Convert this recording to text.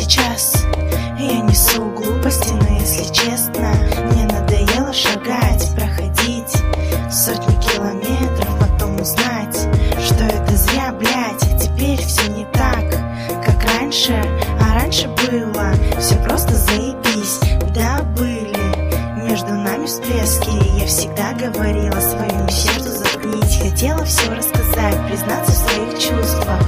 сейчас я несу глупости, но если честно, мне надоело шагать, проходить сотни километров, потом узнать, что это зря, блять. И теперь все не так, как раньше. А раньше было все просто заебись. Да, были между нами всплески, и я всегда говорила своему сердцу заткнись. Хотела все рассказать, признаться в своих чувствах,